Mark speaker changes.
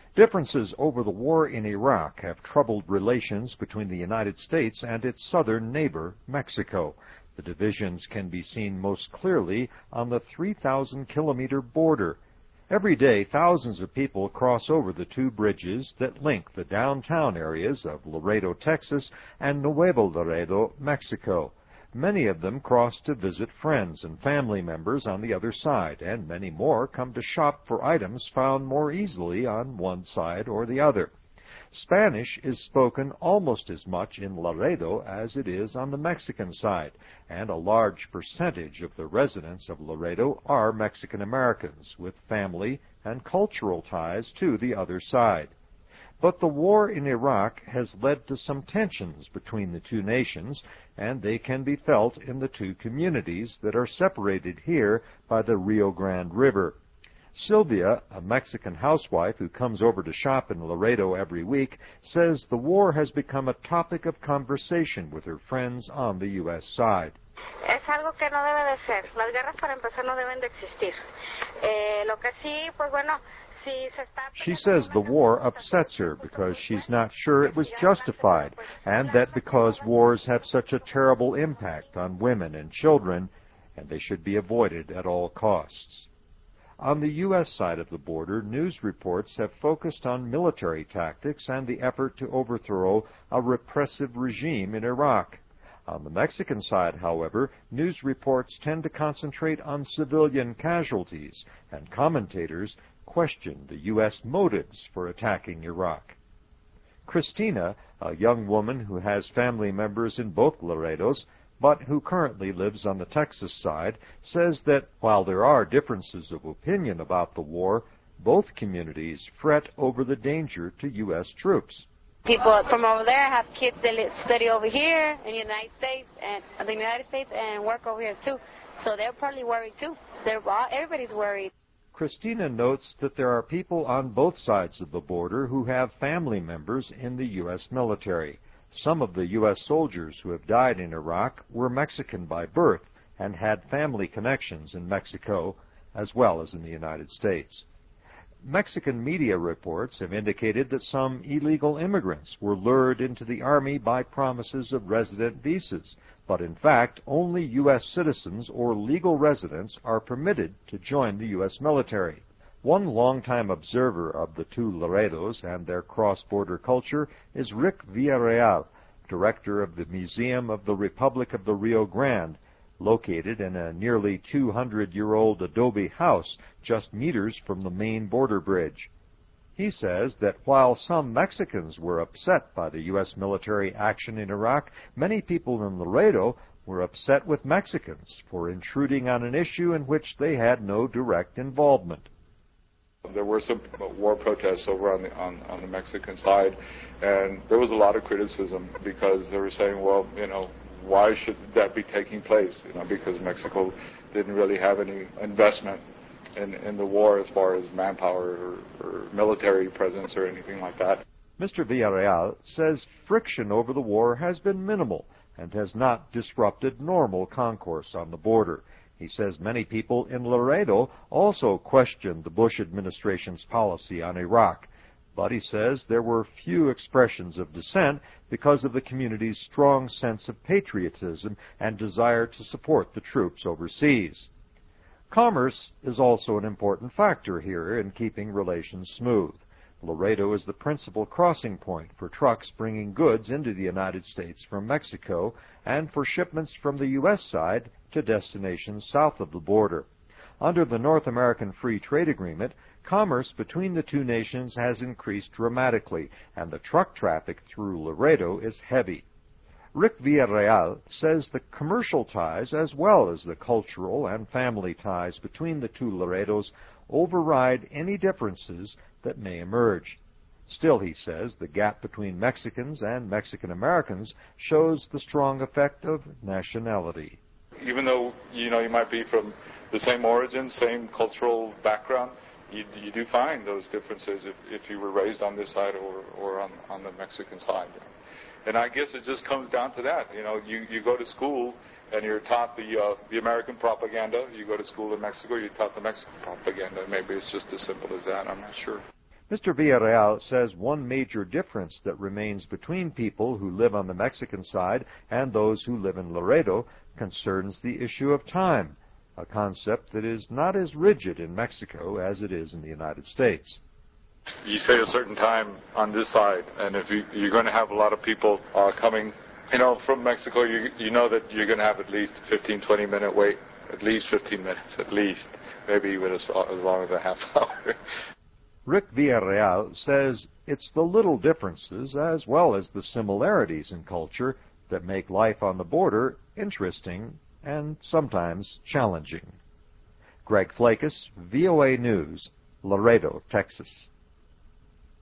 Speaker 1: Differences over the war in Iraq have troubled relations between the United States and its southern neighbor, Mexico. The divisions can be seen most clearly on the 3,000-kilometer border. Every day, thousands of people cross over the two bridges that link the downtown areas of Laredo, Texas, and Nuevo Laredo, Mexico. Many of them cross to visit friends and family members on the other side, and many more come to shop for items found more easily on one side or the other. Spanish is spoken almost as much in Laredo as it is on the Mexican side, and a large percentage of the residents of Laredo are Mexican Americans with family and cultural ties to the other side. But the war in Iraq has led to some tensions between the two nations, and they can be felt in the two communities that are separated here by the Rio Grande River. Sylvia, a Mexican housewife who comes over to shop in Laredo every week, says the war has become a topic of conversation with her friends on the U.S. side.
Speaker 2: Es algo que no debe de ser. Las guerras, para empezar, no deben de existir. Lo que sí, pues bueno, she
Speaker 1: says the war upsets her because she's not sure it was justified, and that because wars have such a terrible impact on women and children, and they should be avoided at all costs. On the U.S. side of the border, news reports have focused on military tactics and the effort to overthrow a repressive regime in Iraq. On the Mexican side, however, news reports tend to concentrate on civilian casualties, and commentators question the U.S. motives for attacking Iraq. Christina, a young woman who has family members in both Laredos, but who currently lives on the Texas side, says that while there are differences of opinion about the war, both communities fret over the danger to U.S. troops.
Speaker 2: People from over there have kids that study over here in the United States and work over here too. So they're probably worried too. Everybody's worried.
Speaker 1: Christina notes that there are people on both sides of the border who have family members in the U.S. military. Some of the U.S. soldiers who have died in Iraq were Mexican by birth and had family connections in Mexico as well as in the United States. Mexican media reports have indicated that some illegal immigrants were lured into the Army by promises of resident visas, but in fact only U.S. citizens or legal residents are permitted to join the U.S. military. One longtime observer of the two Laredos and their cross-border culture is Rick Villarreal, director of the Museum of the Republic of the Rio Grande, located in a nearly 200-year-old adobe house just meters from the main border bridge. He says that while some Mexicans were upset by the U.S. military action in Iraq, many people in Laredo were upset with Mexicans for intruding on an issue in which they had no direct involvement.
Speaker 3: There were some war protests over on the Mexican side, and there was a lot of criticism because they were saying, well, why should that be taking place? Because Mexico didn't really have any investment in the war as far as manpower or military presence or anything like that.
Speaker 1: Mr. Villarreal says friction over the war has been minimal and has not disrupted normal concourse on the border. He says many people in Laredo also questioned the Bush administration's policy on Iraq. But he says there were few expressions of dissent because of the community's strong sense of patriotism and desire to support the troops overseas. Commerce is also an important factor here in keeping relations smooth. Laredo is the principal crossing point for trucks bringing goods into the United States from Mexico and for shipments from the U.S. side to destinations south of the border. Under the North American Free Trade Agreement, commerce between the two nations has increased dramatically, and the truck traffic through Laredo is heavy. Rick Villarreal says the commercial ties as well as the cultural and family ties between the two Laredos override any differences that may emerge. Still, he says, the gap between Mexicans and Mexican Americans shows the strong effect of nationality.
Speaker 3: Even though, you might be from the same origin, same cultural background, you do find those differences if you were raised on this side or on the Mexican side. And I guess it just comes down to that. You go to school and you're taught the American propaganda. You go to school in Mexico, you're taught the Mexican propaganda. Maybe it's just as simple as that. I'm not sure.
Speaker 1: Mr. Villarreal says one major difference that remains between people who live on the Mexican side and those who live in Laredo concerns the issue of time, a concept that is not as rigid in Mexico as it is in the United States.
Speaker 3: You say a certain time on this side, and if you're going to have a lot of people coming, from Mexico, you know that you're going to have at least 15, 20-minute wait, at least 15 minutes, at least, maybe even as long as a half hour.
Speaker 1: Rick Villarreal says it's the little differences as well as the similarities in culture that make life on the border interesting and sometimes challenging. Greg Flakus, VOA News, Laredo, Texas.